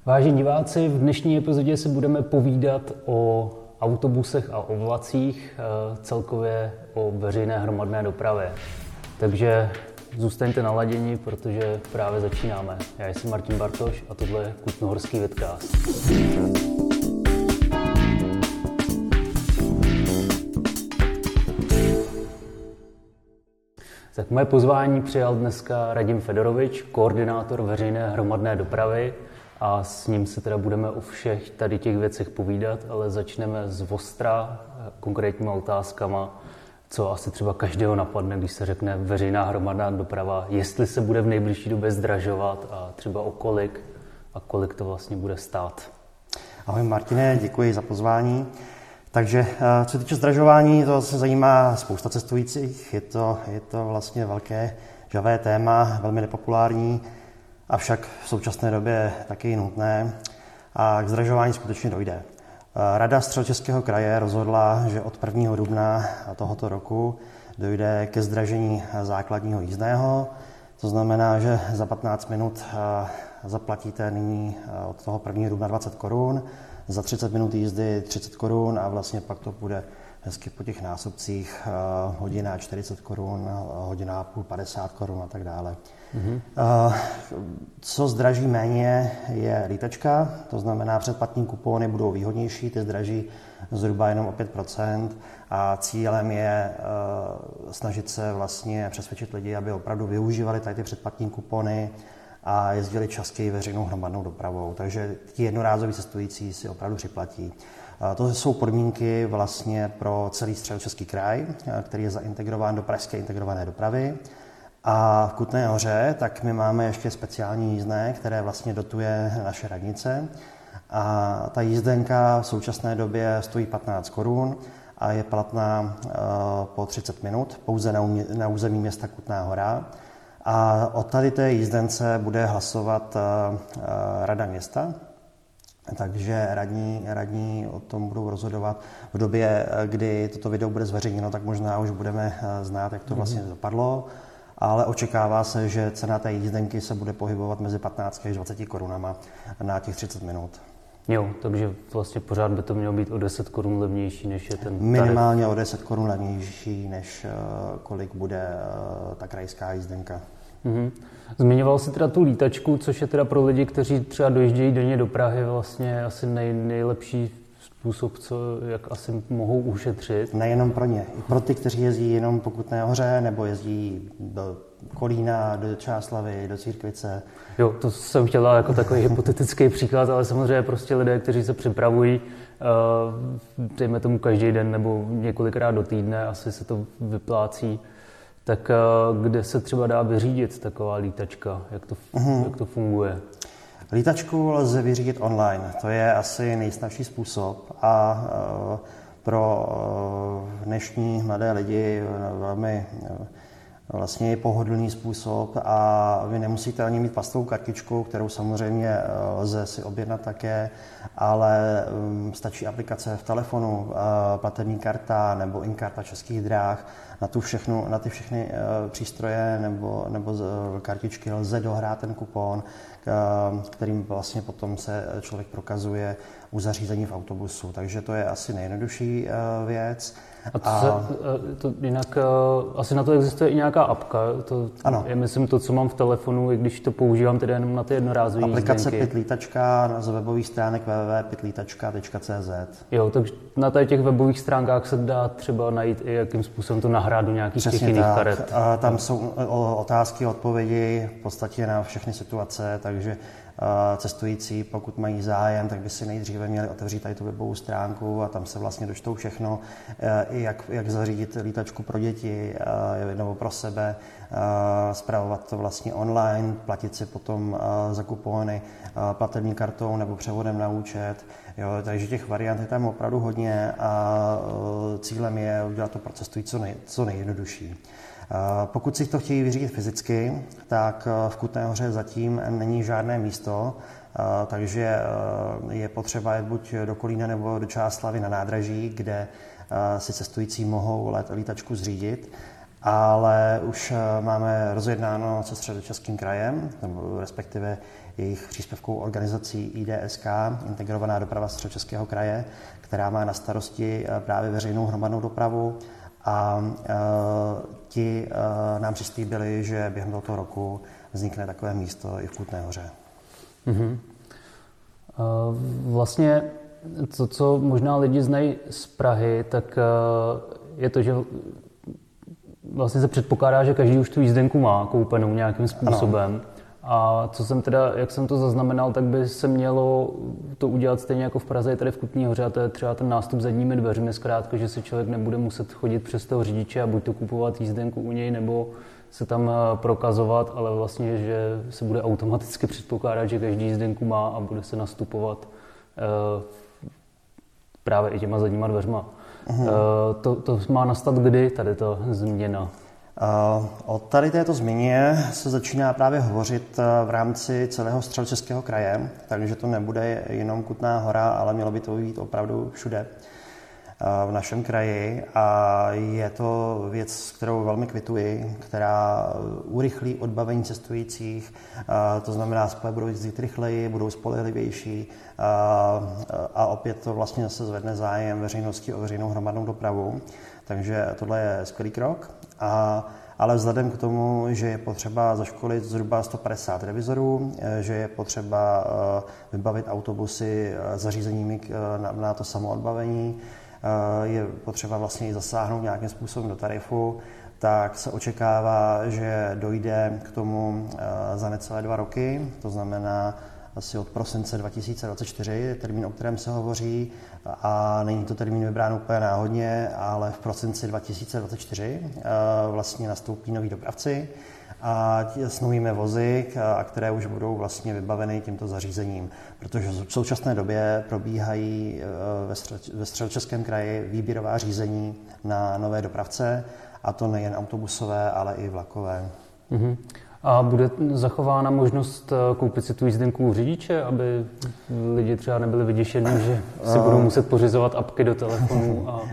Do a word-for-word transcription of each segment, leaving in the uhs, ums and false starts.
Vážení diváci, v dnešní epizodě si budeme povídat o autobusech a o vlacích, celkově o veřejné hromadné dopravě. Takže zůstaňte naladěni, protože právě začínáme. Já jsem Martin Bartoš a tohle je Kutnohorský vidcast. Tak moje pozvání přijal dneska Radim Fedorovič, koordinátor veřejné hromadné dopravy, a s ním se teda budeme o všech tady těch věcech povídat, ale začneme z ostra konkrétníma otázkama, co asi třeba každého napadne, když se řekne veřejná hromadná doprava, jestli se bude v nejbližší době zdražovat a třeba o kolik a kolik to vlastně bude stát. Ahoj Martine, děkuji za pozvání. Takže co se týče zdražování, to se zajímá spousta cestujících. Je to, je to vlastně velké žhavé téma, velmi nepopulární, avšak v současné době taky nutné a k zdražování skutečně dojde. Rada Středočeského kraje rozhodla, že od prvního dubna tohoto roku dojde ke zdražení základního jízdného. To znamená, že za patnáct minut zaplatíte nyní od toho prvního dubna dvacet korun, za třicet minut jízdy třicet korun a vlastně pak to bude hezky po těch násobcích hodina čtyřicet korun, hodina a půl padesát korun a tak dále. Mm-hmm. Co zdraží méně je lítačka, to znamená předplatní kupóny budou výhodnější, ty zdraží zhruba jenom o pět procent a cílem je snažit se vlastně přesvědčit lidi, aby opravdu využívali tady ty předplatní kupóny a jezdili častěji veřejnou hromadnou dopravou. Takže ti jednorázoví cestující si opravdu připlatí. To jsou podmínky vlastně pro celý Středočeský kraj, který je zaintegrován do pražské integrované dopravy. A v Kutné Hoře tak my máme ještě speciální jízdné, které vlastně dotuje naše radnice. A ta jízdenka v současné době stojí patnáct korun a je platná po třicet minut, pouze na území města Kutná Hora. A od tady té jízdence bude hlasovat Rada města, takže radní, radní o tom budou rozhodovat. V době, kdy toto video bude zveřejněno, tak možná už budeme znát, jak to vlastně dopadlo, ale očekává se, že cena té jízdenky se bude pohybovat mezi patnáct až dvacet korunama na těch třicet minut. Jo, takže vlastně pořád by to mělo být o deset korun levnější, než je ten tarif. Minimálně o deset korun levnější, než kolik bude ta krajská jízdenka. Mm-hmm. Zmiňoval jsi teda tu lítačku, což je teda pro lidi, kteří třeba dojíždějí denně do Prahy, vlastně asi nej, nejlepší způsob, co, jak asi mohou ušetřit. Nejenom pro ně, i pro ty, kteří jezdí jenom po Kutné Hoře, nebo jezdí do Kolína, do Čáslavi, do Církvice. Jo, to jsem chtěla jako takový hypotetický příklad, ale samozřejmě prostě lidé, kteří se připravují, dejme tomu každý den nebo několikrát do týdne, asi se to vyplácí. Tak kde se třeba dá vyřídit taková lítačka? Jak to, mm. jak to funguje? Lítačku lze vyřídit online. To je asi nejsnazší způsob a pro dnešní mladé lidi velmi vlastně je pohodlný způsob a vy nemusíte ani mít plastovou kartičku, kterou samozřejmě lze si objednat také, ale stačí aplikace v telefonu, platební karta nebo inkarta Českých drah. Na, tu všechnu, na ty všechny přístroje nebo, nebo kartičky lze dohrát ten kupon, kterým vlastně potom se člověk prokazuje u zařízení v autobusu. Takže to je asi nejjednodušší věc. A to, se, to jinak asi na to existuje i nějaká apka. To ano. Je, myslím, to, co mám v telefonu, i když to používám tedy jenom na ty jednorázové jízdenky. Aplikace Pitlítačka z webových stránek w w w tečka pitlítačka tečka c z. Jo, takže na těch webových stránkách se dá třeba najít i jakým způsobem to nahrát do nějakých těch jiných tak. karet. A tam jsou otázky, odpovědi v podstatě na všechny situace, takže cestující, pokud mají zájem, tak by si nejdříve měli otevřít tady tu webovou stránku a tam se vlastně dočtou všechno, i jak, jak zařídit lítačku pro děti nebo pro sebe, spravovat to vlastně online, platit si potom za kupóny platební kartou nebo převodem na účet. Jo, takže těch variant je tam opravdu hodně a cílem je udělat to pro cestující co, nej, co nejjednodušší. Pokud si to chtějí vyřídit fyzicky, tak v Kutné Hoře zatím není žádné místo, takže je potřeba jet buď do Kolína nebo do Čáslavy na nádraží, kde si cestující mohou lítačku zřídit. ale už máme rozjednáno se Středočeským krajem, nebo respektive jejich příspěvkovou organizací I D S K, Integrovaná doprava Středočeského kraje, která má na starosti právě veřejnou hromadnou dopravu. A e, ti e, nám přislíbili, že během tohoto roku vznikne takové místo i v Kutné Hoře. Mm-hmm. E, vlastně to, co možná lidi znají z Prahy, tak e, je to, že vlastně se předpokládá, že každý už tu jízdenku má koupenou nějakým způsobem. Ano. A co jsem teda, jak jsem to zaznamenal, tak by se mělo to udělat stejně jako v Praze, tady v Kutné Hoře, a to je třeba ten nástup zadními dveřmi, zkrátka, že se člověk nebude muset chodit přes toho řidiče a buď to kupovat jízdenku u něj, nebo se tam prokazovat, ale vlastně, že se bude automaticky předpokládat, že každý jízdenku má a bude se nastupovat uh, právě i těma zadníma dveřma. Uh, to, to má nastat kdy, tady ta změna? O tady této změně se začíná právě hovořit v rámci celého Středočeského kraje, takže to nebude jenom Kutná Hora, ale mělo by to být opravdu všude v našem kraji. A je to věc, kterou velmi kvituji, která urychlí odbavení cestujících, to znamená, spoje budou jezdit rychleji, budou spolehlivější a opět to vlastně se zvedne zájem veřejnosti o veřejnou hromadnou dopravu. Takže tohle je skvělý krok. A, ale vzhledem k tomu, že je potřeba zaškolit zhruba sto padesát revizorů, že je potřeba vybavit autobusy zařízeními na, na to samoodbavení, je potřeba vlastně i zasáhnout nějakým způsobem do tarifu, tak se očekává, že dojde k tomu za necelé dva roky, to znamená asi od prosince dva tisíce dvacet čtyři, termín, o kterém se hovoří, a není to termín vybrán úplně náhodně, ale v prosinci dva tisíce dvacet čtyři vlastně nastoupí noví dopravci a s novými vozy, které už budou vlastně vybaveny tímto zařízením, protože v současné době probíhají ve Středočeském kraji výběrová řízení na nové dopravce, a to nejen autobusové, ale i vlakové. Mm-hmm. A bude zachována možnost koupit si tu jízdenku u řidiče, aby lidi třeba nebyli vyděšení, že si budou muset pořizovat apky do telefonu? A...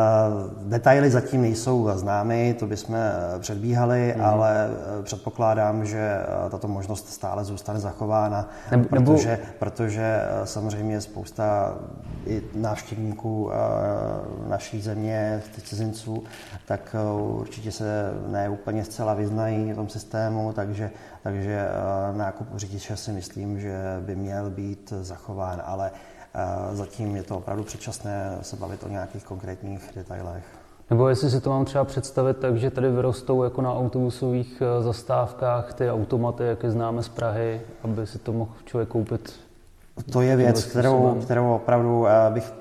Detaily zatím nejsou známy, to bychom předbíhali, mm. ale předpokládám, že tato možnost stále zůstane zachována, Nebo... protože, protože samozřejmě spousta i návštěvníků naší země, cizinců, tak určitě se ne úplně zcela vyznají v tom systému, takže, takže nákup řidiče si myslím, že by měl být zachován, ale zatím je to opravdu předčasné se bavit o nějakých konkrétních detailech. Nebo jestli si to mám třeba představit tak, že tady vyrostou jako na autobusových zastávkách ty automaty, jak je známe z Prahy, aby si to mohl člověk koupit? To je věc, kterou, kterou opravdu bych,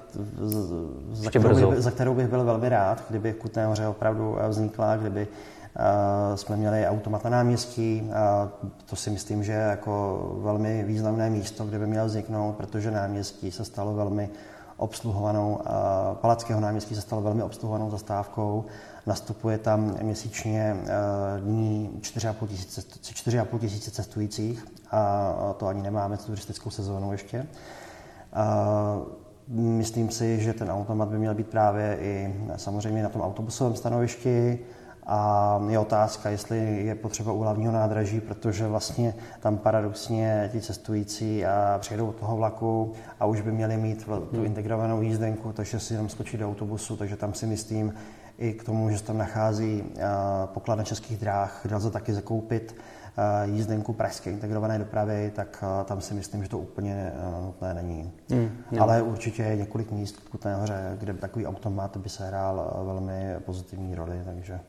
za kterou, bych, za kterou bych byl velmi rád, kdyby v Kutné Hoře opravdu vznikla, kdyby Uh, jsme měli automat na náměstí. Uh, to si myslím, že je jako velmi významné místo, kde by měl vzniknout, protože náměstí se stalo velmi obsluhovanou, uh, Palackého náměstí se stalo velmi obsluhovanou zastávkou. Nastupuje tam měsíčně uh, dní čtyři a půl tisíce cestujících a to ani nemáme turistickou sezónu ještě. Uh, myslím si, že ten automat by měl být právě i samozřejmě na tom autobusovém stanovišti. A je otázka, jestli je potřeba u hlavního nádraží, protože vlastně tam paradoxně ti cestující a přijedou od toho vlaku a už by měli mít tu integrovanou jízdenku, takže si jenom skočí do autobusu, takže tam si myslím i k tomu, že se tam nachází pokladna Českých dráh, kde lze taky zakoupit jízdenku pražské integrované dopravy, tak tam si myslím, že to úplně nutné není. Mm, Ale určitě je několik míst v Kutné Hoře, kde takový automat by se hrál velmi pozitivní roli, takže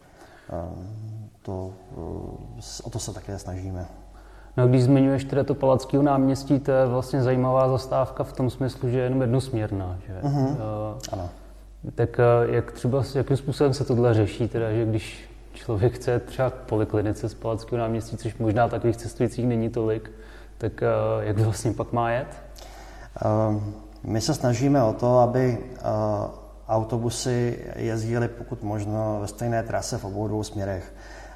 To, o to se také snažíme. No, když zmiňuješ teda to Palackého náměstí, to je vlastně zajímavá zastávka v tom smyslu, že je jenom jednosměrná. Že? Uh-huh. Uh, ano. Tak jak třeba, jakým způsobem se tohle řeší, teda, že když člověk chce třeba k poliklinice z Palackého náměstí, což možná takových cestujících není tolik, tak uh, jak vlastně pak má jet? Uh, my se snažíme o to, aby uh, autobusy jezdily pokud možno ve stejné trase v obou dvou směrech.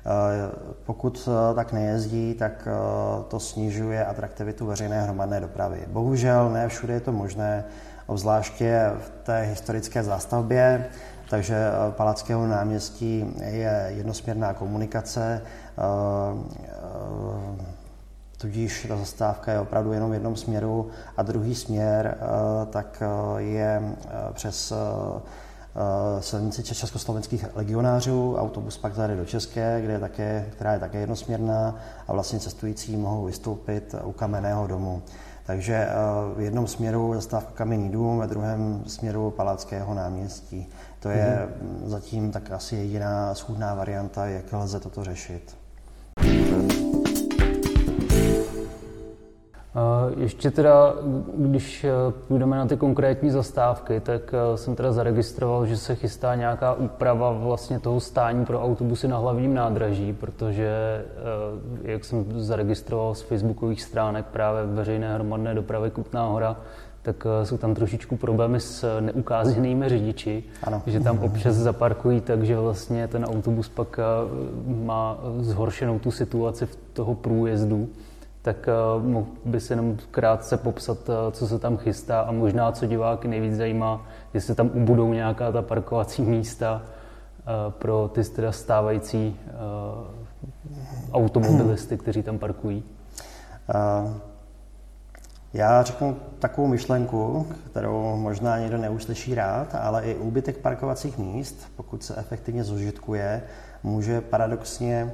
Pokud tak nejezdí, tak to snižuje atraktivitu veřejné hromadné dopravy. Bohužel ne všude je to možné, obzvláště v té historické zástavbě. takže Palackého náměstí je jednosměrná komunikace, tudíž ta zastávka je opravdu jenom v jednom směru a druhý směr tak je přes silnici československých legionářů, autobus pak zajde do České, kde je také, která je také jednosměrná a vlastně cestující mohou vystoupit u Kamenného domu. Takže v jednom směru zastávka Kamenný dům, ve druhém směru Palackého náměstí. To je mm-hmm. zatím tak asi jediná schůdná varianta, jak lze toto řešit. Ještě teda, když půjdeme na ty konkrétní zastávky, tak jsem teda zaregistroval, že se chystá nějaká úprava vlastně toho stání pro autobusy na hlavním nádraží, protože, jak jsem zaregistroval z facebookových stránek právě veřejné hromadné dopravy Kutná Hora, tak jsou tam trošičku problémy s neukázenými řidiči, ano. Že tam občas zaparkují, takže vlastně ten autobus pak má zhoršenou tu situaci v toho průjezdu. Tak uh, mohl by se jenom krátce popsat, uh, co se tam chystá a možná, co diváky nejvíc zajímá, jestli tam ubudou nějaká ta parkovací místa uh, pro ty teda stávající uh, automobilisty, kteří tam parkují. Uh, já řeknu takovou myšlenku, kterou možná někdo neuslyší rád, ale i úbytek parkovacích míst, pokud se efektivně zužitkuje, může paradoxně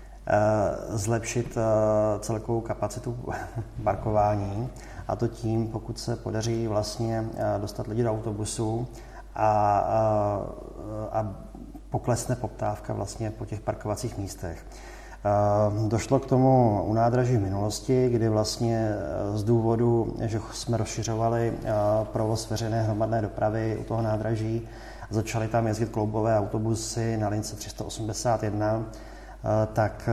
zlepšit celkovou kapacitu parkování, a to tím, pokud se podaří vlastně dostat lidi do autobusu a, a, a poklesne poptávka vlastně po těch parkovacích místech. Došlo k tomu u nádraží v minulosti, kdy vlastně z důvodu, že jsme rozšiřovali provoz veřejné hromadné dopravy u toho nádraží, začaly tam jezdit kloubové autobusy na lince tři sta osmdesát jedna, tak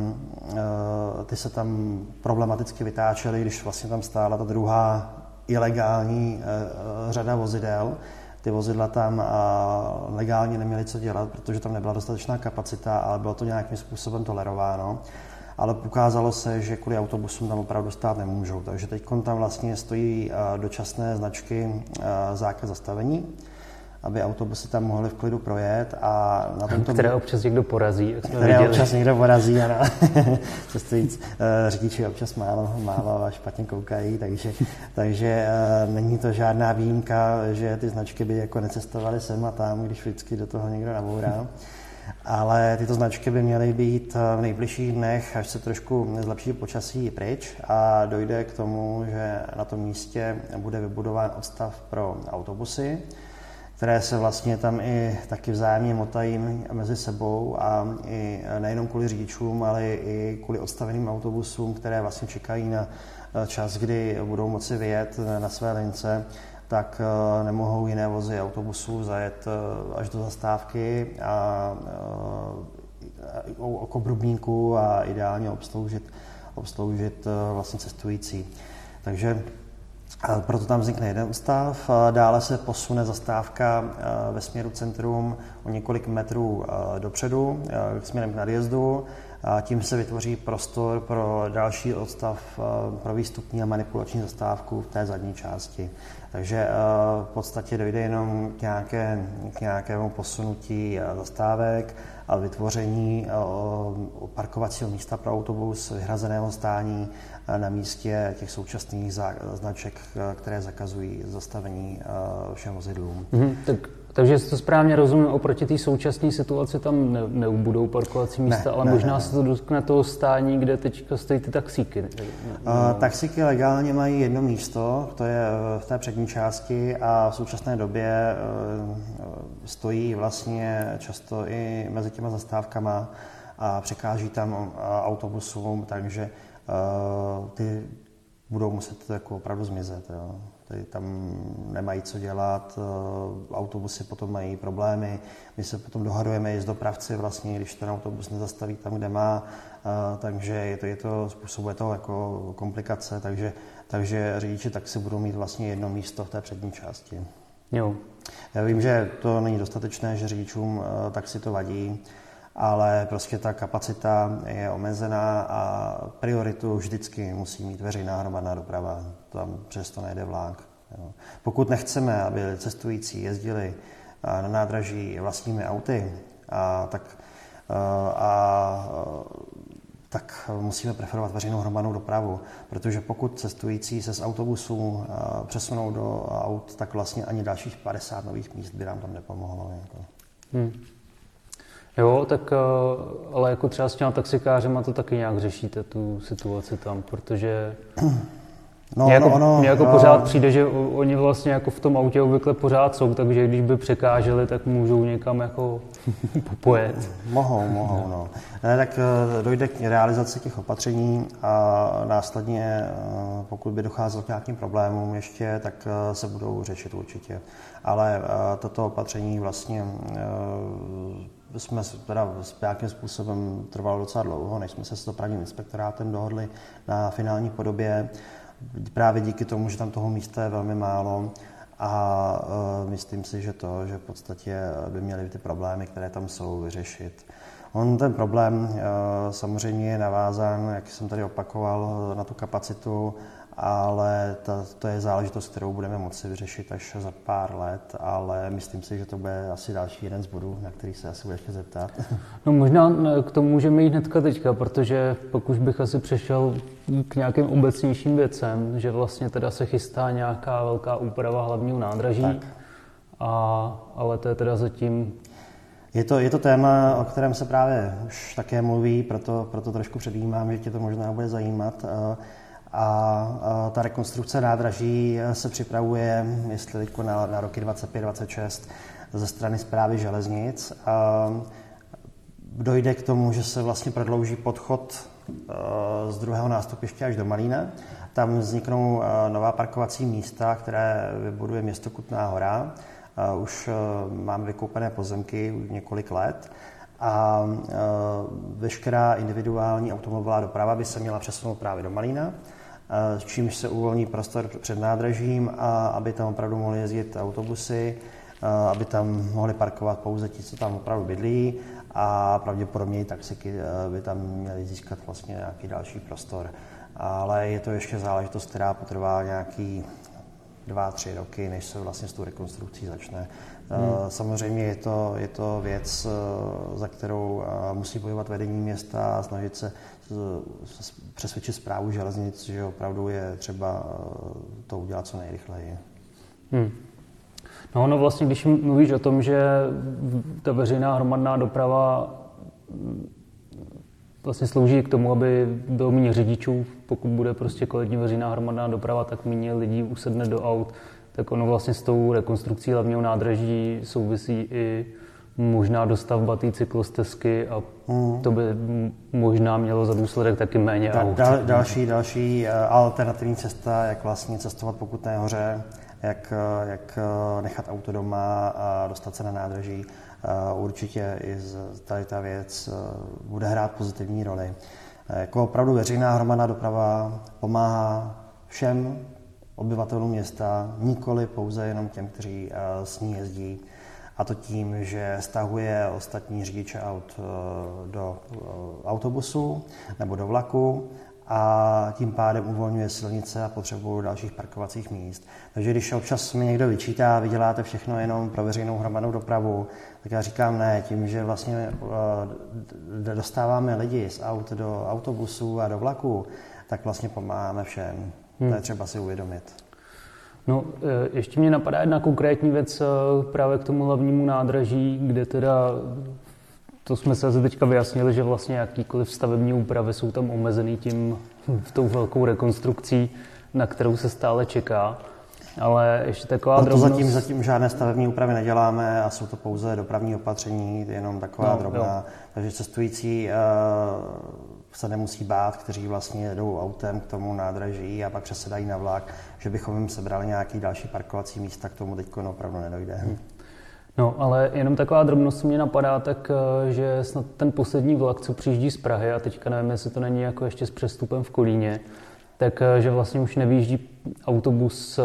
ty se tam problematicky vytáčely, když vlastně tam stála ta druhá ilegální řada vozidel. Ty vozidla tam legálně neměly co dělat, protože tam nebyla dostatečná kapacita, ale bylo to nějakým způsobem tolerováno. Ale ukázalo se, že kvůli autobusům tam opravdu stát nemůžou. Takže teď tam vlastně stojí dočasné značky zákaz zastavení, aby autobusy tam mohly v klidu projet. A na tomto které občas někdo porazí, jak jsme které viděli. občas někdo porazí, ano. Cestujíc, řidiči občas málo, málo a špatně koukají, takže, takže není to žádná výjimka, že ty značky by jako necestovaly sem a tam, když vždycky do toho někdo nabourá. Ale tyto značky by měly být v nejbližších dnech, až se trošku zlepší počasí, pryč a dojde k tomu, že na tom místě bude vybudován odstav pro autobusy, které se vlastně tam i taky vzájemně motají mezi sebou a i nejenom kvůli řidičům, ale i kvůli odstaveným autobusům, které vlastně čekají na čas, kdy budou moci vyjet na své lince, tak nemohou jiné vozy autobusů zajet až do zastávky a oko Brubníku a ideálně obsloužit, obsloužit vlastně cestující. Takže proto tam vznikne jeden odstav, dále se posune zastávka ve směru centrum o několik metrů dopředu, směrem k nadjezdu. Tím se vytvoří prostor pro další odstav pro výstupní a manipulační zastávku v té zadní části. Takže v podstatě dojde jenom k, nějaké, k nějakému posunutí zastávek a vytvoření parkovacího místa pro autobus vyhrazeného stání na místě těch současných značek, které zakazují zastavení všem vozidlům. Mm-hmm, tak, takže to správně rozumím, oproti té současné situaci tam ne, neubudou parkovací místa, ne, ale ne, možná ne, se to dotkne toho stání, kde teď stojí ty taxíky. Uh, taxíky legálně mají jedno místo, to je v té přední části a v současné době uh, stojí vlastně často i mezi těma zastávkama a překáží tam uh, autobusům, takže uh, ty budou muset jako opravdu zmizet. Jo. Tady tam nemají co dělat, autobusy potom mají problémy, my se potom dohadujeme i s dopravci vlastně, když ten autobus nezastaví tam, kde má, takže je to, je to způsobuje to jako komplikace, takže, takže řidiči taxi budou mít vlastně jedno místo v té přední části. Jo. Já vím, že to není dostatečné, že řidičům taxi to vadí, ale prostě ta kapacita je omezená a prioritu vždycky musí mít veřejná hromadná doprava. Tam přesto nejde vlák. Jo. Pokud nechceme, aby cestující jezdili na nádraží vlastními auty, a tak, a, tak musíme preferovat veřejnou hromadnou dopravu, protože pokud cestující se z autobusů přesunou do aut, tak vlastně ani dalších padesát nových míst by nám tam nepomohlo. Jako. Hmm. Jo, tak ale jako třeba s těma taxikářema to taky nějak řešíte, tu situaci tam, protože no, mě jako, no, no, mě jako no, pořád přijde, že oni vlastně jako v tom autě obvykle pořád jsou, takže když by překáželi, tak můžou někam jako pojet. Mohou, mohou, no. Ne, tak dojde k realizaci těch opatření a následně, pokud by docházelo k nějakým problémům ještě, tak se budou řešit určitě. Ale toto opatření vlastně jsme teda s nějakým způsobem trvalo docela dlouho, než jsme se s dopravním inspektorátem dohodli na finální podobě. Právě díky tomu, že tam toho místa je velmi málo a uh, myslím si, že to, že v podstatě by měly ty problémy, které tam jsou, vyřešit. On ten problém uh, samozřejmě je navázán, jak jsem tady opakoval, na tu kapacitu, ale ta, to je záležitost, kterou budeme moci vyřešit až za pár let, ale myslím si, že to bude asi další jeden z bodů, na který se asi budete zeptat. No možná k tomu můžeme jít hnedka teďka, protože pak už bych asi přešel k nějakým obecnějším věcem, že vlastně teda se chystá nějaká velká úprava hlavního nádraží, a, ale to je teda zatím... Je to, je to téma, o kterém se právě už také mluví, proto, proto trošku předjímám, že tě to možná bude zajímat. A ta rekonstrukce nádraží se připravuje, jestli teď na, na roky dvacet pět dvacet šest, ze strany Správy železnic. A dojde k tomu, že se vlastně prodlouží podchod z druhého nástupiště až do Malína. Tam vzniknou nová parkovací místa, které vybuduje město Kutná Hora. Už máme vykoupené pozemky několik let. A veškerá individuální automobilová doprava by se měla přesunout právě do Malína, s čímž se uvolní prostor před nádražím, a aby tam opravdu mohly jezdit autobusy, aby tam mohli parkovat pouze ti, co tam opravdu bydlí, a pravděpodobně i taxiky by tam měly získat vlastně nějaký další prostor. Ale je to ještě záležitost, která potrvá nějaký dva, tři roky, než se vlastně s tou rekonstrukcí začne. Hmm. Samozřejmě je to, je to věc, za kterou musí bojovat vedení města a snažit se přesvědčit Správu železnic, že opravdu je třeba to udělat co nejrychleji. Hmm. No, no vlastně, když mluvíš o tom, že ta veřejná hromadná doprava vlastně slouží k tomu, aby bylo méně řidičů, pokud bude prostě kvalitní veřejná hromadná doprava, tak méně lidí usedne do aut, tak ono vlastně s tou rekonstrukcí hlavního nádraží souvisí i možná dostavba té cyklostezky a mm. to by možná mělo za důsledek taky méně da, aut. Dal, další, další alternativní cesta, jak vlastně cestovat po Kutné Hoře, jak, jak nechat auto doma a dostat se na nádraží. Určitě i tady ta věc bude hrát pozitivní roli. Jako opravdu veřejná hromadná doprava pomáhá všem obyvatelům města, nikoli pouze jenom těm, kteří s ní jezdí. A to tím, že stahuje ostatní řidiče aut do autobusu nebo do vlaku a tím pádem uvolňuje silnice a potřebu dalších parkovacích míst. Takže když občas mi někdo vyčítá, vy děláte všechno jenom pro veřejnou hromadnou dopravu, tak já říkám ne, tím, že vlastně dostáváme lidi z aut do autobusů a do vlaku, tak vlastně pomáháme všem. Hmm. To je třeba si uvědomit. No, ještě mě napadá jedna konkrétní věc právě k tomu hlavnímu nádraží, kde teda, to jsme se teďka vyjasnili, že vlastně jakýkoliv stavební úpravy jsou tam omezený tím, v tou velkou rekonstrukcí, na kterou se stále čeká. Ale ještě taková no to drobnost... Zatím, zatím žádné stavební úpravy neděláme a jsou to pouze dopravní opatření, jenom taková no, drobná. Jo. Takže cestující uh, se nemusí bát, kteří vlastně jedou autem k tomu nádraží a pak přesedají na vlak, že bychom jim sebrali nějaký další parkovací místa, k tomu teď opravdu nedojde. Hmm. No, ale jenom taková drobnost mě napadá, tak že snad ten poslední vlak, co přijíždí z Prahy, a teďka nevím, jestli to není jako ještě s přestupem v Kolíně, tak že vlastně už nevýjíždí autobus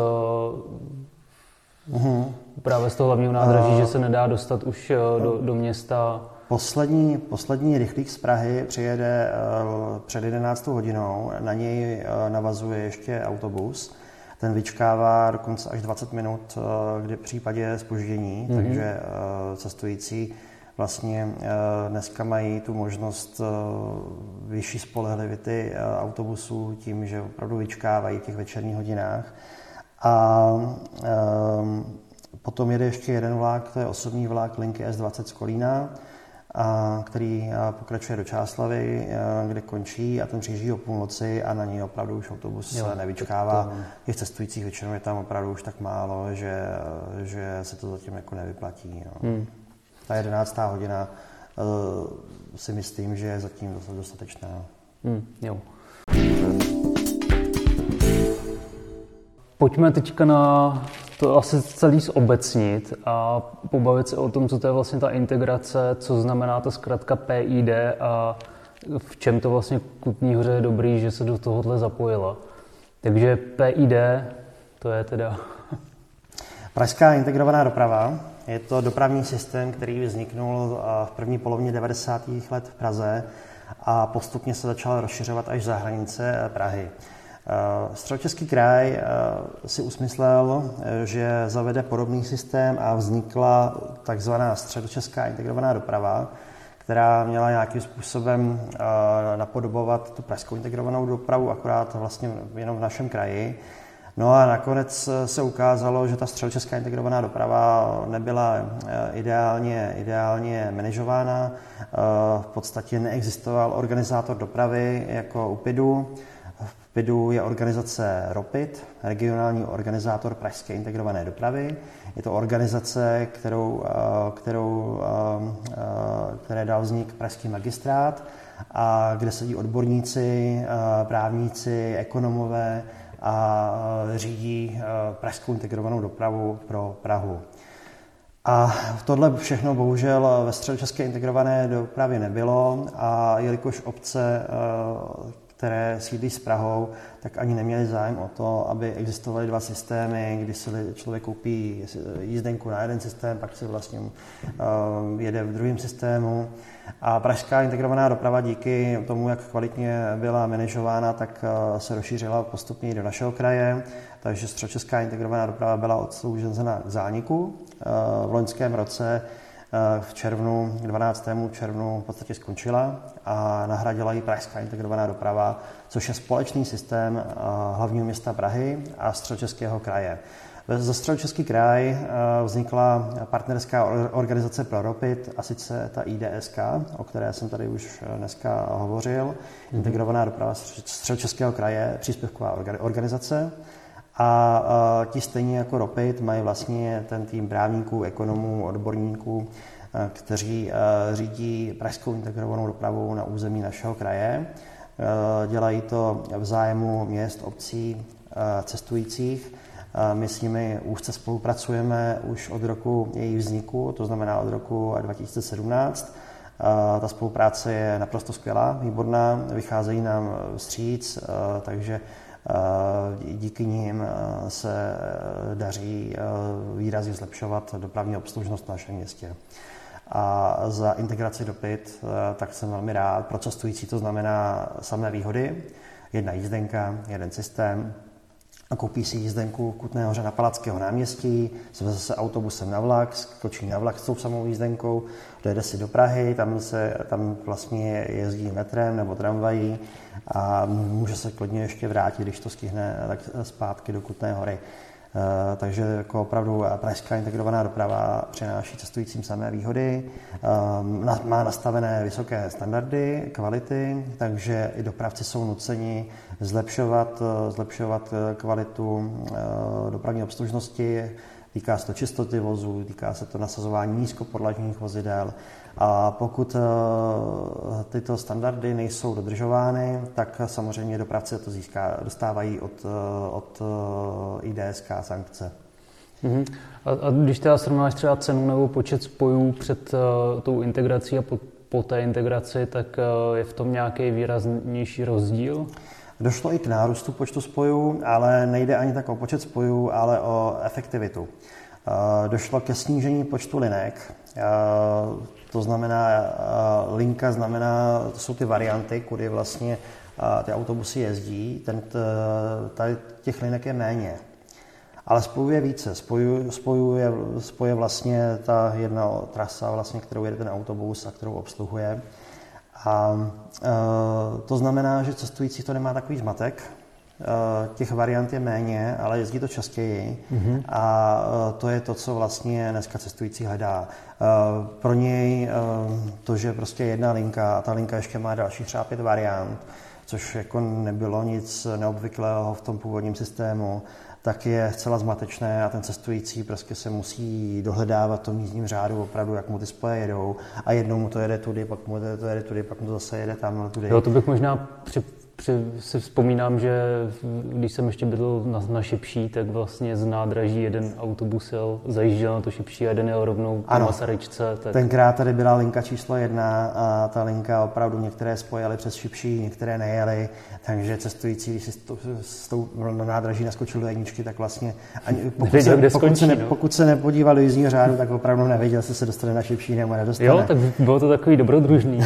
uh-huh. právě z toho hlavního nádraží, uh, že se nedá dostat už do, do města. Poslední, poslední rychlík z Prahy přijede uh, před jedenáctou hodinou, na něj uh, navazuje ještě autobus ten vyčkává dokonce až dvacet minut, kdy v případě zpoždění, mm-hmm. takže cestující vlastně dneska mají tu možnost vyšší spolehlivity autobusů tím, že opravdu vyčkávají v těch večerních hodinách. A potom jede ještě jeden vlak, to je osobní vlak linky S dvacet z Kolína, a který pokračuje do Čáslavi, kde končí a ten přijíždí o půlnoci a na něj opravdu už autobus jo, nevyčkává. To... Těch cestujících většinou je tam opravdu už tak málo, že, že se to zatím jako nevyplatí. No. Hmm. Ta jedenáctá hodina uh, si myslím, že je zatím dostatečná. Hmm, jo. Pojďme teďka na to asi celý zobecnit a pobavit se o tom, co to je vlastně ta integrace, co znamená ta zkratka P I D a v čem to vlastně Kutný Hoře je dobrý, že se do tohohle zapojila. Takže P I D, to je teda... Pražská integrovaná doprava. Je to dopravní systém, který vzniknul v první polovině devadesátých let v Praze a postupně se začal rozšiřovat až za hranice Prahy. Středočeský kraj si usmyslel, že zavede podobný systém a vznikla takzvaná středočeská integrovaná doprava, která měla nějakým způsobem napodobovat tu pražskou integrovanou dopravu, akorát vlastně jenom v našem kraji. No a nakonec se ukázalo, že ta středočeská integrovaná doprava nebyla ideálně, ideálně manažována. V podstatě neexistoval organizátor dopravy jako u P I D U. V P I D U je organizace ROPID, regionální organizátor pražské integrované dopravy. Je to organizace, kterou, kterou, které dal vznik pražský magistrát, a kde sedí odborníci, právníci, ekonomové a řídí pražskou integrovanou dopravu pro Prahu. A tohle všechno bohužel ve středočeské integrované dopravě nebylo, a jelikož obce, které sídlí s Prahou, tak ani neměli zájem o to, aby existovaly dva systémy, kdy si člověk koupí jízdenku na jeden systém, pak si vlastně jede v druhém systému. A pražská integrovaná doprava díky tomu, jak kvalitně byla manažována, tak se rozšířila postupně do našeho kraje, takže středočeská integrovaná doprava byla odsoužena k zániku. V loňském roce v červnu, dvanáctého červnu v podstatě skončila a nahradila ji pražská integrovaná doprava, což je společný systém hlavního města Prahy a středočeského kraje. Za Středočeský kraj vznikla partnerská organizace pro ROPID, a sice ta I D S K, o které jsem tady už dneska hovořil, integrovaná doprava Středočeského kraje, příspěvková organizace. A ti stejně jako ROPID mají vlastně ten tým právníků, ekonomů, odborníků, kteří řídí pražskou integrovanou dopravu na území našeho kraje. Dělají to v zájmu měst, obcí, cestujících. My s nimi úzce spolupracujeme už od roku jejich vzniku, to znamená od roku dva tisíce sedmnáct. Ta spolupráce je naprosto skvělá, výborná, vycházejí nám vstříc, takže díky nim se daří výrazně zlepšovat dopravní obslužnost v našem městě. A za integraci do P I D, tak jsem velmi rád. Pro cestující to znamená samé výhody. Jedna jízdenka, jeden systém. A koupí si jízdenku Kutné Hoře na Palackého náměstí, sveze se autobusem na vlak, skočí na vlak s tou samou jízdenkou, dojede si do Prahy, tam, se, tam vlastně jezdí metrem nebo tramvají a může se klidně ještě vrátit, když to stihne, tak zpátky do Kutné Hory. Takže jako opravdu pražská integrovaná doprava přináší cestujícím samé výhody, má nastavené vysoké standardy, kvality, takže i dopravci jsou nuceni zlepšovat, zlepšovat kvalitu dopravní obslužnosti. Týká se to čistoty vozů, týká se to nasazování nízkopodlažních vozidel. A pokud tyto standardy nejsou dodržovány, tak samozřejmě dopravci to získá, dostávají od, od I D S K sankce. Mm-hmm. A, a když teda srovnáš třeba cenu nebo počet spojů před uh, tou integrací a po, po té integraci, tak uh, je v tom nějaký výraznější rozdíl? Došlo i k nárůstu počtu spojů, ale nejde ani tak o počet spojů, ale o efektivitu. Uh, došlo ke snížení počtu linek. Uh, To znamená, linka znamená, to jsou ty varianty, kudy vlastně ty autobusy jezdí, ten, t, těch linek je méně. ale spojuje více. Spojuje, spojuje, spojuje vlastně ta jedna trasa, vlastně, kterou jede ten autobus a kterou obsluhuje. A e, to znamená, že cestující to nemá takový zmatek. E, těch variant je méně, ale jezdí to častěji. Mm-hmm. A e, to je to, co vlastně dneska cestující hledá. E, pro něj e, to, že prostě jedna linka a ta linka ještě má další třeba pět variant, což jako nebylo nic neobvyklého v tom původním systému, tak je zcela zmatečné a ten cestující prostě se musí dohledávat v tom jízdním řádu opravdu, jak mu ty spoje jedou a jednou mu to jede tudy, pak mu to jede tudy, pak mu to zase jede tam tudy. Jo, to bych možná při, při, si vzpomínám, že když jsem ještě bydlel na, na Šipší, tak vlastně z nádraží jeden autobus jel, zajížděl na to Šipší a jeden jel rovnou po Masaryčce. Tak... Tenkrát tady byla linka číslo jedna a ta linka opravdu některé spojily přes Šipší, některé nejely, takže cestující, když si s tou na nádraží naskočil do jedničky, tak vlastně ani, pokud, nevěděl, se, pokud, skončí, se ne, no. pokud se nepodíval do jízdního řádu, tak opravdu nevěděl, jestli se dostane na Šipší nebo nedostane. Jo, tak bylo to takový dobrodružný.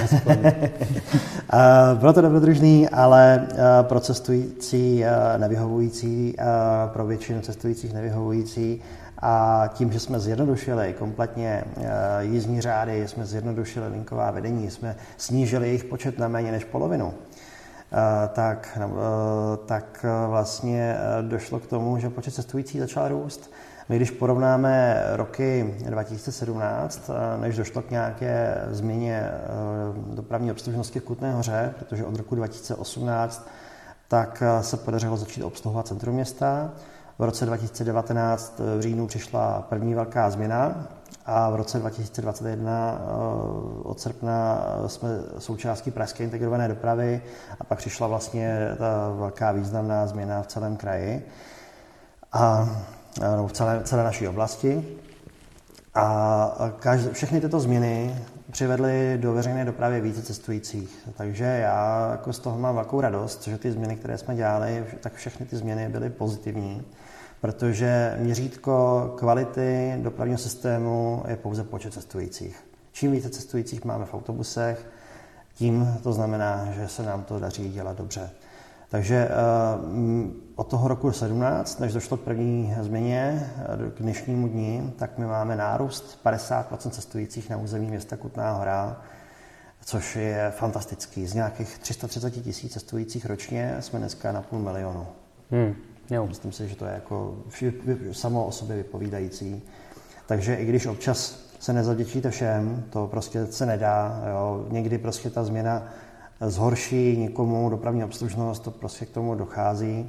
Bylo to dobrodružný, ale pro cestující nevyhovující, pro většinu cestujících nevyhovující. A tím, že jsme zjednodušili kompletně jízdní řády, jsme zjednodušili linková vedení, jsme snížili jejich počet na méně než polovinu, tak, tak vlastně došlo k tomu, že počet cestujících začal růst. My když porovnáme roky dva tisíce sedmnáct, než došlo k nějaké změně dopravní obslužnosti v Kutné Hoře, protože od roku dva tisíce osmnáct tak se podařilo začít obsluhovat centrum města. V roce dva tisíce devatenáct v říjnu přišla první velká změna a v roce dva tisíce dvacet jedna od srpna jsme součástí pražské integrované dopravy a pak přišla vlastně ta velká významná změna v celém kraji a no, v celé, celé naší oblasti. A každé, všechny tyto změny přivedly do veřejné dopravy více cestujících. Takže já jako z toho mám velkou radost, že ty změny, které jsme dělali, tak všechny ty změny byly pozitivní, protože měřítko kvality dopravního systému je pouze počet cestujících. Čím více cestujících máme v autobusech, tím to znamená, že se nám to daří dělat dobře. Takže od toho roku sedmnáct, než došlo k první změně k dnešnímu dni, tak my máme nárůst padesát procent cestujících na území města Kutná Hora, což je fantastický. Z nějakých tři sta třicet tisíc cestujících ročně jsme dneska na půl milionu. Hmm, jo. Myslím si, že to je jako samo o sobě vypovídající. Takže i když občas se nezavděčíte všem, to prostě se nedá. Jo. Někdy prostě ta změna zhorší někomu dopravní obslužnost, to prostě k tomu dochází,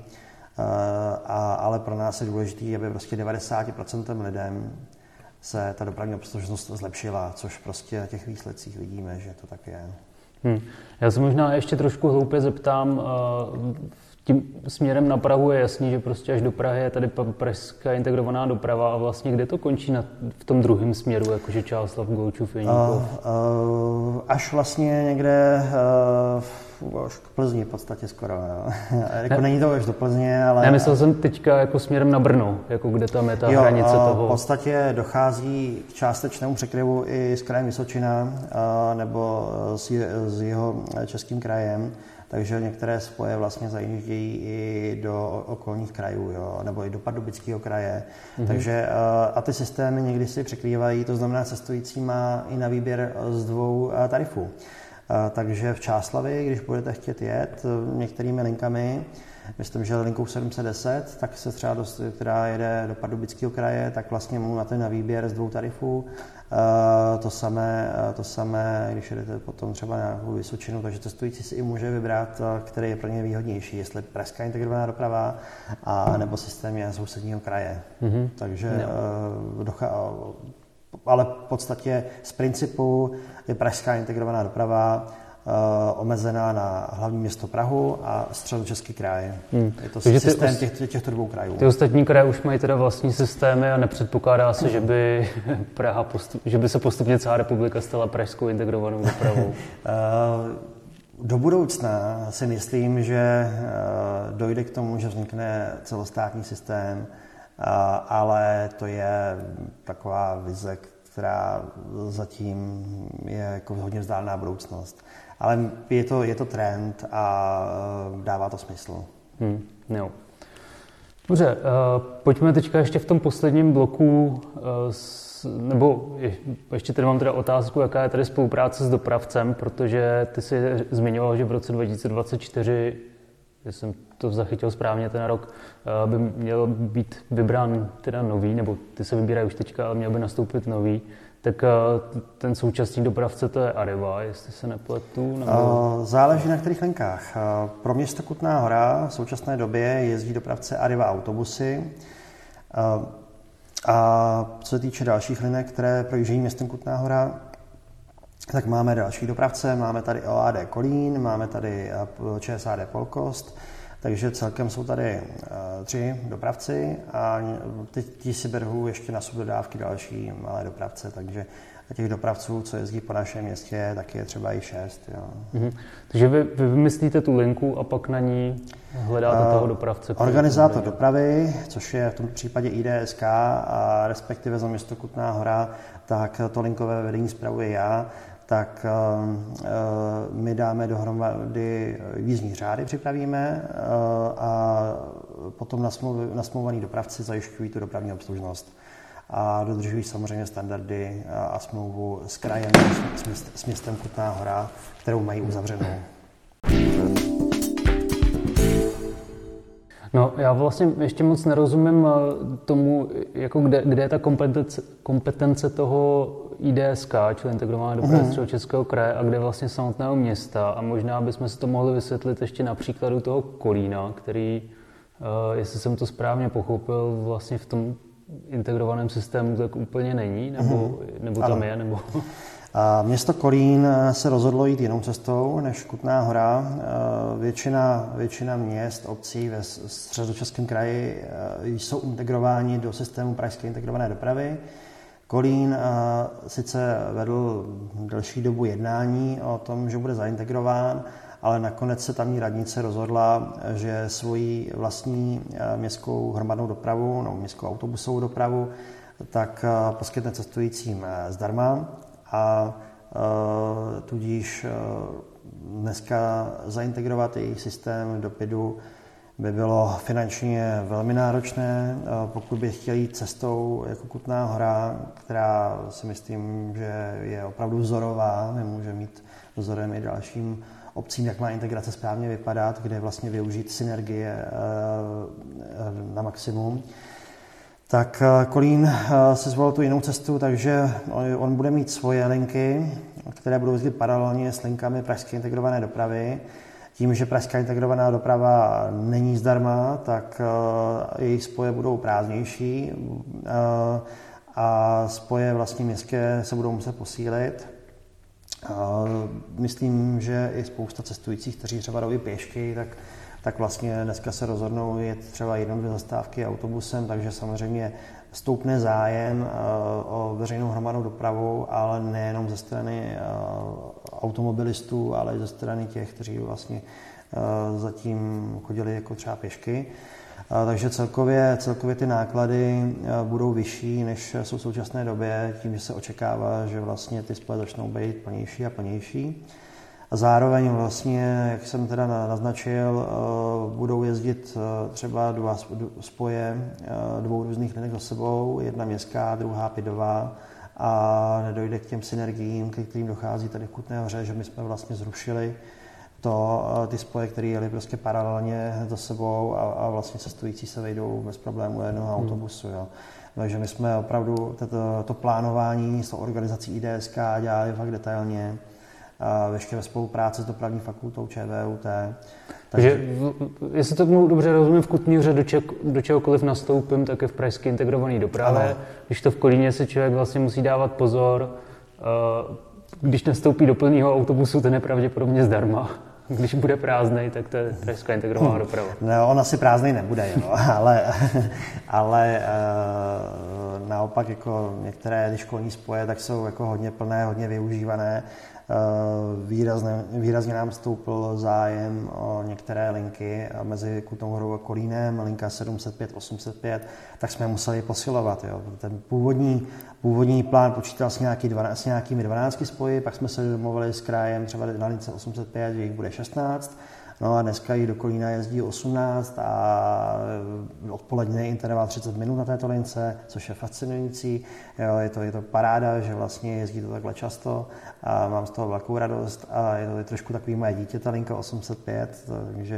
a, ale pro nás je důležité, aby prostě devadesát procent lidem se ta dopravní obslužnost zlepšila, což prostě na těch výsledcích vidíme, že to tak je. Hmm. Já se možná ještě trošku hloupě zeptám, tím směrem na Prahu je jasný, že prostě až do Prahy je tady pražská integrovaná doprava a vlastně kde to končí na, v tom druhém směru, jakože Čáslav, Golčův, Jeníkov? Uh, uh, až vlastně někde uh, až k Plzni v podstatě skoro. Jako není to až do Plzně, ale... Ne, myslel jsem teďka jako směrem na Brno, jako kde tam je ta jo, hranice uh, toho. V podstatě dochází k částečnému překryvu i s krajem Vysočina uh, nebo s, s jeho českým krajem. Takže některé spoje vlastně zajíždějí i do okolních krajů, jo, nebo i do Pardubického kraje. Mm-hmm. Takže a ty systémy někdy si překrývají, to znamená, cestující má i na výběr z dvou tarifů. Takže v Čáslavi, když budete chtět jet některými linkami, myslím, že linkou sedm set deset, tak se třeba, dost, která jede do Pardubického kraje, tak vlastně mu na ten na výběr z dvou tarifů. Uh, to samé, to samé, když jedete potom třeba na Vysočinu, takže cestující si i může vybrat, který je pro ně výhodnější, jestli pražská integrovaná doprava a nebo systém je sousedního kraje. Mm-hmm. Takže, uh, docha- ale v podstatě z principu je pražská integrovaná doprava Uh, omezená na hlavní město Prahu a Středočeský kraj. Hmm. Je to Takže systém těch, těchto dvou krajů. Ty ostatní kraje už mají teda vlastní systémy a nepředpokládá se, že by, Praha postup, že by se postupně celá republika stala pražskou integrovanou dopravou? uh, do budoucna si myslím, že uh, dojde k tomu, že vznikne celostátní systém, uh, ale to je taková vize, která zatím je jako hodně vzdálená budoucnost. Ale je to, je to trend a dává to smysl. Hmm, jo. Dobře, pojďme teďka ještě v tom posledním bloku, nebo ještě tady mám teda otázku, jaká je tady spolupráce s dopravcem, protože ty jsi zmiňoval, že v roce dva tisíce dvacet čtyři, jestli jsem to zachytil správně ten rok, by měl být vybrán teda nový, nebo ty se vybírají už teďka, ale měl by nastoupit nový. Tak ten současný dopravce, to je Arriva, jestli se nepletu? Nebo... Záleží na kterých linkách. Pro město Kutná Hora v současné době jezdí dopravce Arriva autobusy. A co se týče dalších linek, které projíždějí městem Kutná Hora, tak máme další dopravce. Máme tady O A D Kolín, máme tady Č S A D Polkost, takže celkem jsou tady uh, tři dopravci a teď ti si berou ještě na subdodávky další malé dopravce, takže těch dopravců, co jezdí po našem městě, tak je třeba i šest. Jo. Mm-hmm. Takže vy, vy vymyslíte tu linku a pak na ní hledáte uh, toho dopravce? Organizátor dopravy, což je v tom případě I D S K a respektive za město Kutná Hora, tak to linkové vedení spravuje já. Tak uh, my dáme dohromady jízdní řády, připravíme uh, a potom nasmlouvaný dopravci zajišťují tu dopravní obslužnost a dodržují samozřejmě standardy a, a smlouvu s krajem, s, měst, s městem Kutná Hora, kterou mají uzavřenou. No, já vlastně ještě moc nerozumím tomu, jako kde, kde je ta kompetence, kompetence toho I D S K, čili integrované dopravy mm. Českého kraje, a kde vlastně samotného města. A možná bychom si to mohli vysvětlit ještě na příkladu toho Kolína, který, jestli jsem to správně pochopil, vlastně v tom integrovaném systému tak úplně není, nebo, mm. nebo tam ano. je, nebo... Město Kolín se rozhodlo jít jinou cestou než Kutná Hora. Většina, většina měst, obcí ve Středočeském kraji jsou integrováni do systému pražské integrované dopravy. Kolín sice vedl delší dobu jednání o tom, že bude zaintegrován, ale nakonec se tamní radnice rozhodla, že svoji vlastní městskou hromadnou dopravu, no, městskou autobusovou dopravu, tak poskytne cestujícím zdarma. A e, tudíž e, dneska zaintegrovat jejich systém do P I D U by bylo finančně velmi náročné, e, pokud by chtěli jít cestou jako Kutná Hora, která si myslím, že je opravdu vzorová, nemůže mít vzorem i dalším obcím, jak má integrace správně vypadat, kde vlastně využít synergie e, na maximum. Tak Kolín si zvolil tu jinou cestu, takže on bude mít svoje linky, které budou jezdit paralelně s linkami pražské integrované dopravy. Tím, že pražská integrovaná doprava není zdarma, tak jejich spoje budou prázdnější a spoje vlastně městské se budou muset posílit. Myslím, že i spousta cestujících, kteří třeba jdou i pěšky, tak tak vlastně dneska se rozhodnou jet třeba jednou, dvě zastávky autobusem, takže samozřejmě stoupne zájem o veřejnou hromadnou dopravu, ale nejenom ze strany automobilistů, ale i ze strany těch, kteří vlastně zatím chodili jako třeba pěšky. Takže celkově, celkově ty náklady budou vyšší, než jsou v současné době, tím, že se očekává, že vlastně ty spoje začnou být plnější a plnější. A zároveň vlastně, jak jsem teda naznačil, budou jezdit třeba dva spoje dvou různých linek za sebou, jedna městská, druhá pidová, a nedojde k těm synergiím, ke kterým dochází tady v Kutné Hoře, že my jsme vlastně zrušili to, ty spoje, které jeli prostě paralelně za sebou a, a vlastně cestující se vejdou bez problémů do jednoho hmm. autobusu. Jo. Takže my jsme opravdu to, to plánování s tou organizací I D S K dělali fakt detailně, ještě ve spolupráci s dopravní fakultou Č V U T. Takže, jestli to dobře rozumím, v Kutné Hoře do, če- do čehokoliv nastoupím, tak je v pražské integrované dopravě. Ano. Když to v Kolíně se člověk vlastně musí dávat pozor, když nastoupí do plného autobusu, ten je pravděpodobně zdarma. Když bude prázdnej, tak to je pražská integrovaná hmm. doprava. No, on asi prázdnej nebude, jo, ale, ale naopak jako některé školní spoje tak jsou jako hodně plné, hodně využívané. Výrazně, výrazně nám stoupl zájem o některé linky mezi Kutnou Horou a Kolínem, linka sedm set pět, osm set pět, tak jsme museli posilovat. Jo. Ten původní, původní plán počítal s, nějaký dvanáct, s nějakými dvanácti spoji, pak jsme se domluvili s krajem třeba na lince osm set pět, že jich bude šestnáct, No a dneska i do Kolína jezdí osmnáct a odpoledne interval třicet minut na této lince, což je fascinující. Jo, je, to, je to paráda, že vlastně jezdí to takhle často a mám z toho velkou radost a je to je trošku takový moje dítě, ta linka osm set pět, takže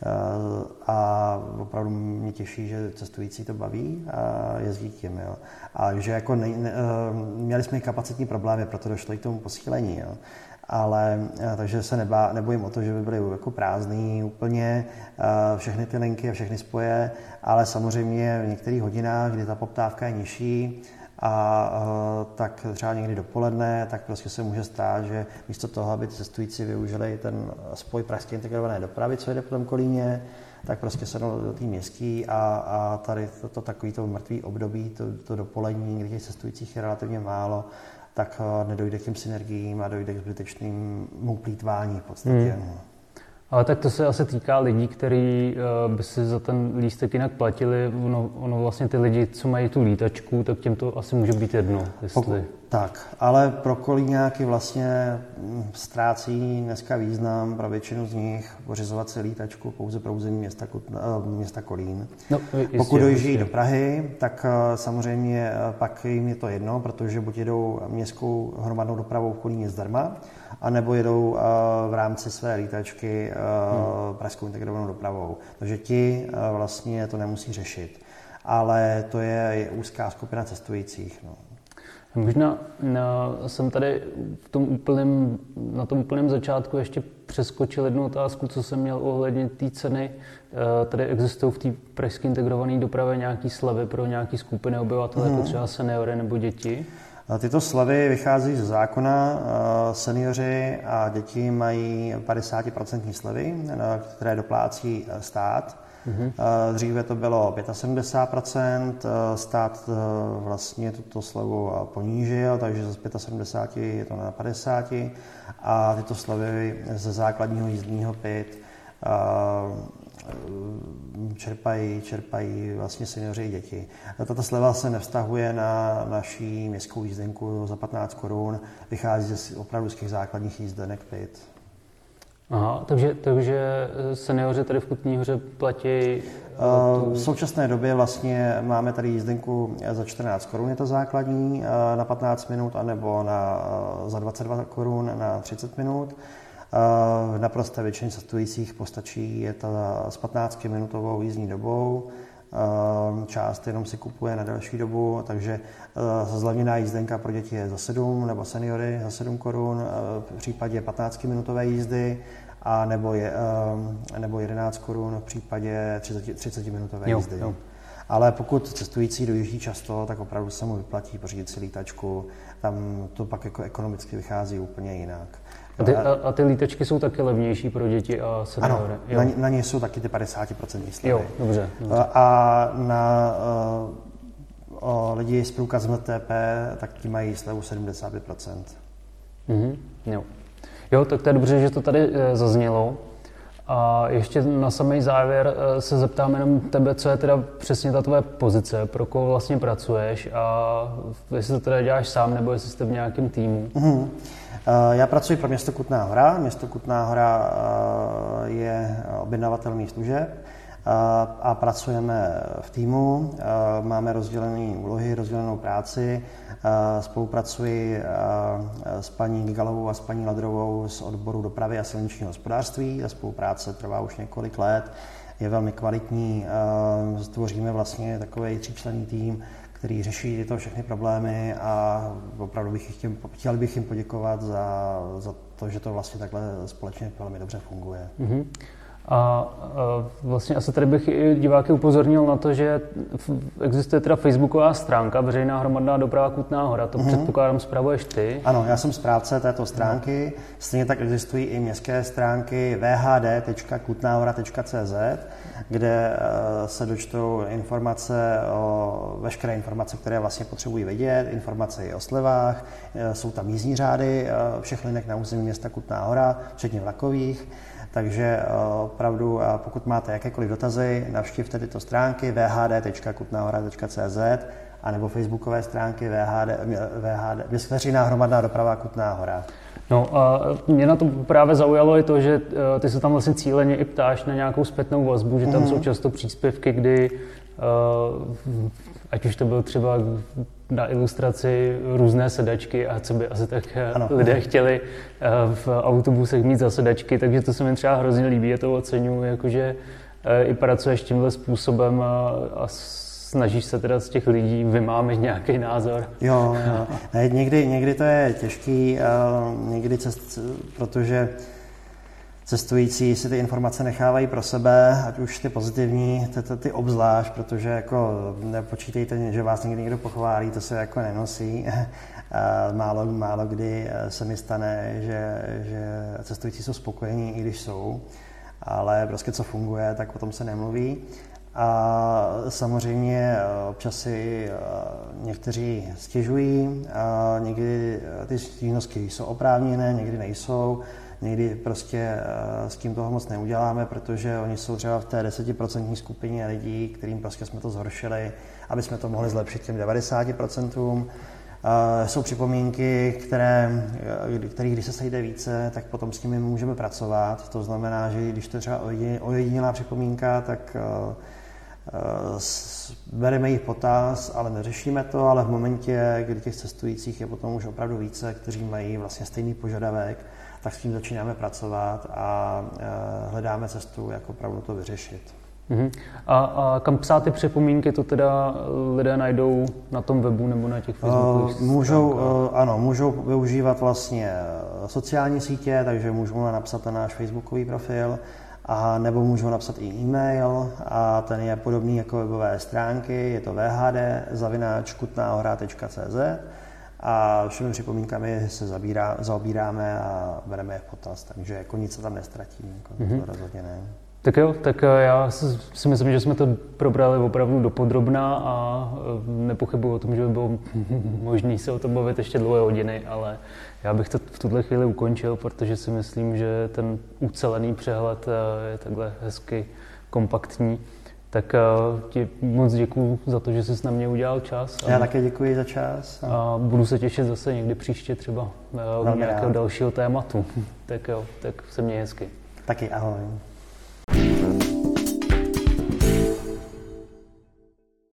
a opravdu mě těší, že cestující to baví a jezdí tím. Jo. A že jako ne, ne, měli jsme kapacitní problémy, proto došlo i k tomu posílení. Jo. Ale takže se nebá, nebojím o to, že by byly jako prázdný úplně všechny ty linky a všechny spoje, ale samozřejmě v některých hodinách, kdy ta poptávka je nižší, a tak třeba někdy dopoledne, tak prostě se může stát, že místo toho, aby cestující využili ten spoj pražské integrované dopravy, co jde po tom Kolíně, tak prostě sednou do té městský a, a tady to, to takový to mrtvý období, to, to dopolední, kdy těch cestujících je relativně málo, tak nedojde k těm synergiím a dojde k zbytečnému plýtvání v podstatě. Hmm. Ale tak to se asi týká lidí, kteří uh, by si za ten lístek jinak platili. Ono, ono vlastně ty lidi, co mají tu lítačku, tak těm to asi může být jedno. Jestli... Pokud, tak, ale pro kolíňáky vlastně ztrácí dneska význam pro většinu z nich pořizovat si lítačku pouze pro území města, města Kolín. No, jistě, Pokud dojíždějí jistě. do Prahy, tak samozřejmě pak jim je to jedno, protože buď jedou městskou hromadnou dopravou v Kolíně zdarma, anebo jedou v rámci své lítačky hmm. pražskou integrovanou dopravou. Takže ti vlastně to nemusí řešit. Ale to je úzká skupina cestujících. No. Možná na, jsem tady v tom úplném, na tom úplném začátku ještě přeskočil jednu otázku, co jsem měl ohledně té ceny. Tady existují v té pražské integrované dopravě nějaké slevy pro nějaké skupiny obyvatel, hmm. jako třeba seniory nebo děti? Tyto slevy vychází ze zákona. Seniori a děti mají padesát procent slevy, které doplácí stát. Mm-hmm. Dříve to bylo sedmdesát pět procent, stát vlastně tuto slevu ponížil, takže z sedmdesát pět je to na padesát a tyto slevy ze základního jízdního pit čerpají, čerpají vlastně seniori i děti. Tato sleva se nevztahuje na naší městskou jízdenku za patnáct korun, vychází z, opravdu z těch základních jízdenek pit. Aha, takže, takže seniori tady v Kutní Hoře platí... Tu... V současné době vlastně máme tady jízdenku za čtrnáct korun, je to základní, na patnáct minut, anebo na, za dvacet dva korun na třicet minut. V naprosté většině cestujících postačí je ta s patnáctiminutovou jízdní dobou. Část jenom si kupuje na delší dobu, takže zlevněná jízdenka pro děti je za sedm nebo seniory za sedm korun v případě patnáctiminutové jízdy a nebo, je, nebo jedenáct korun v případě třicetiminutové jízdy. Jo, jo. Ale pokud cestující dojíždí často, tak opravdu se mu vyplatí pořídit si lítačku, tam to pak jako ekonomicky vychází úplně jinak. A ty, a, a ty lítačky jsou taky levnější pro děti a seniory? Ano, na, na ně jsou taky ty padesát procent slevy. Jo, dobře, dobře. A na o, lidi s průkazem L T P, tak ti mají slevu sedmdesát pět procent. Mm-hmm, jo. jo, tak to je dobře, že to tady e, zaznělo. A ještě na samý závěr e, se zeptám jenom tebe, co je teda přesně ta tvoje pozice, pro koho vlastně pracuješ a jestli to teda děláš sám, nebo jestli jste v nějakém týmu. Mm-hmm. Já pracuji pro město Kutná Hora. Město Kutná Hora je objednavatel mých služeb a pracujeme v týmu. Máme rozdělené úlohy, rozdělenou práci. Spolupracuji s paní Gigalovou a s paní Ladrovou z odboru dopravy a silničního hospodářství. Ta spolupráce trvá už několik let. Je velmi kvalitní. Stvoříme vlastně takový tříčlenný tým, který řeší tyto všechny problémy a opravdu bych chtěl, chtěl bych jim poděkovat za, za to, že to vlastně takhle společně velmi dobře funguje. Mm-hmm. A, a vlastně asi tady bych i diváky upozornil na to, že existuje teda facebooková stránka Veřejná hromadná doprava Kutná Hora. To mm-hmm. předpokládám spravuješ ty. Ano, já jsem správce této stránky. No. Stejně tak existují i městské stránky w h d tečka kutnahora tečka c z, kde se dočtou informace o veškeré informace, které vlastně potřebují vědět, informace i o slevách, jsou tam jízdní řády všech linek na území města Kutná Hora, včetně vlakových. Takže opravdu, pokud máte jakékoliv dotazy, navštivte tyto stránky w h d tečka kutnahora tečka c z a nebo facebookové stránky V H D, V H D, Veřejná hromadná doprava Kutná Hora. No a mě na to právě zaujalo i to, že ty se tam vlastně cíleně i ptáš na nějakou zpětnou vazbu, že tam mm. jsou často příspěvky, kdy ať už to bylo třeba na ilustraci různé sedačky a co by asi tak ano. lidé chtěli v autobusech mít za sedačky, takže to se mi třeba hrozně líbí, je to oceňuji, jakože i pracuješ tímhle způsobem a, a snažíš se teda z těch lidí vymámit nějaký názor. Jo, jo. Ne, někdy, někdy to je těžký, někdy cest, protože cestující si ty informace nechávají pro sebe, ať už ty pozitivní, ty, ty, ty obzvlášť, protože jako nepočítejte, že vás někdy někdo pochválí, to se jako nenosí. Málo, málo kdy se mi stane, že, že cestující jsou spokojení, i když jsou, ale prostě co funguje, tak o tom se nemluví. A samozřejmě občas si někteří stěžují, a někdy ty stížnosti jsou oprávněné, někdy nejsou. Někdy prostě s tím toho moc neuděláme, protože oni jsou třeba v té desetiprocentní skupině lidí, kterým prostě jsme to zhoršili, aby jsme to mohli zlepšit těm devadesáti procentům. Jsou připomínky, které, které když se sejde více, tak potom s nimi můžeme pracovat. To znamená, že když to je třeba ojedinělá připomínka, tak bereme jich potaz, ale neřešíme to, ale v momentě, kdy těch cestujících je potom už opravdu více, kteří mají vlastně stejný požadavek, tak s tím začínáme pracovat a hledáme cestu, jak opravdu to vyřešit. Uh-huh. A, a kam psát ty připomínky, to teda lidé najdou na tom webu nebo na těch Facebookových Můžou, uh, ano, můžou využívat vlastně sociální sítě, takže můžou napsat na náš facebookový profil, a nebo můžou napsat i e-mail a ten je podobný jako webové stránky, je to v h d zavináč kutná hora tečka c z a všemi připomínkami se zabírá, zaobíráme a bereme je v potaz, takže jako nic se tam nestratí, jako mm-hmm. to rozhodně ne. Tak jo, tak já si myslím, že jsme to probrali opravdu dopodrobna a nepochybuji o tom, že by bylo možné se o tom bavit ještě dlouhé hodiny, ale já bych to v tuhle chvíli ukončil, protože si myslím, že ten ucelený přehled je takhle hezky kompaktní. Tak ti moc děkuju za to, že jsi na mě udělal čas. Já a, také děkuji za čas. A budu se těšit zase někdy příště třeba u nějakého dalšího tématu. Tak jo, tak se měj hezky. Taky ahoj.